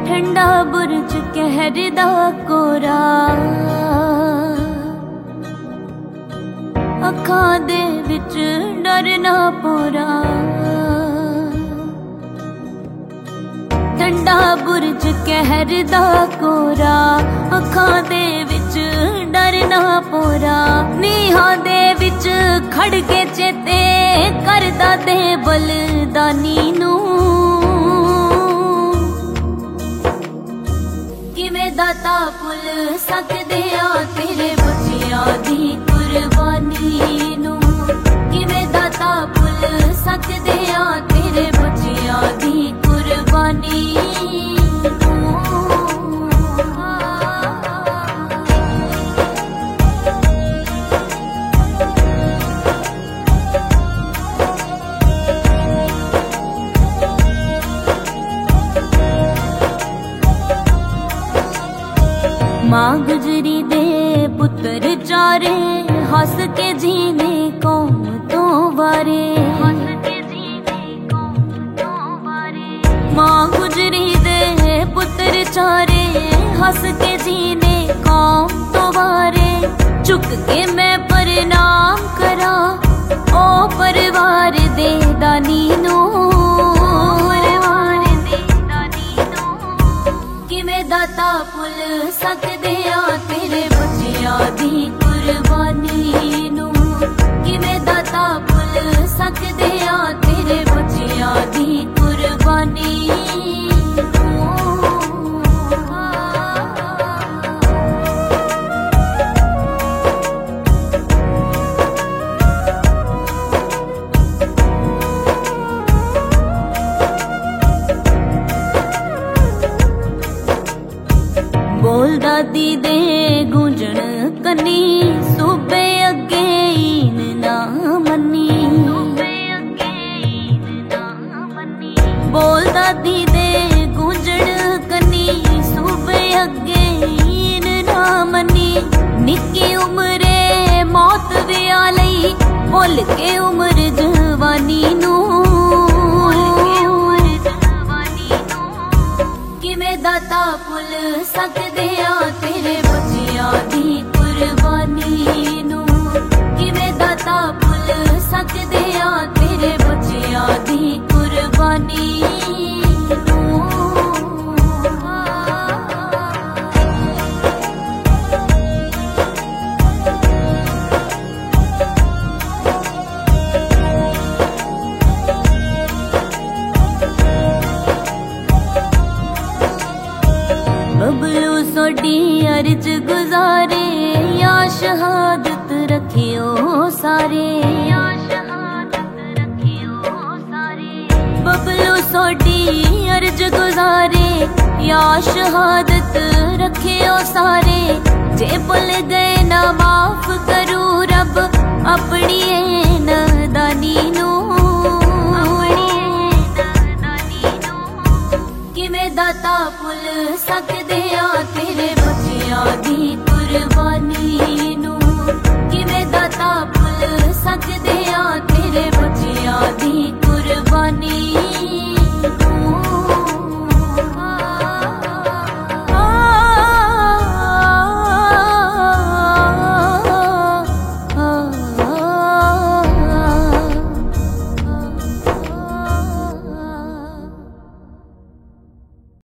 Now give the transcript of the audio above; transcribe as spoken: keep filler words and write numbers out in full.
ठंडा बुरज कहर दा कोरा, अखां दे विच डर ना पोरा। ठंडा बुरज कहर दा कोरा, अखां दे विच डर ना पोरा। नीहां दे विच खड़ के चेते करदा दे बलिदानी नूं, किवें दाता भुल सकदे आ तेरे बच्चियां दी कुर्बानी नूं। किवें दाता भुल सकदे आ तेरे बच्चियां दी कुर्बानी नूं। मां गुजरी दे पुत्र चारे, हस के जीने कौम तो वारे। मां गुजरी दे पुत्र चारे, हस के जीने कौम तो वारे। चुक के मैं प्रणाम करा ओ परिवार दे दानी नूं। किवें दाता भुल सकदे आ तेरे बच्चियां दी कुर्बानी नूं। किवें दाता भुल सकदे आ तेरे बच्चियां दी कुर्बानी बोल दादी दे गूंजण कन्नी, सूबे अगे ईन ना मन्नी। बोल दादी दे गूंजण कन्नी, सूबे अगे ईन ना मन्नी। निक्की उमरे मौत विया लई, भुल के उम्र जवानी नूं। किवें दाता भुल सकदे आ तेरे बच्चियां दी कुर्बानी नूं। किवें दाता भुल सकदे आ तेरे बच्चियां दी कुर्बानी नूं। बबलू सोडी अर्ज गुजारे, या शहादत रखियो सारे। बबलू सोडी अर्ज गुजारे, या शहादत रखियो सारे। जे भुल गए ना माफ करू रब अपनी नादानी नूं। किवें दाता भुल सकदे आ तेरे बच्चियां दी कुर्बानी नूं। किवें दाता भुल सकदे आ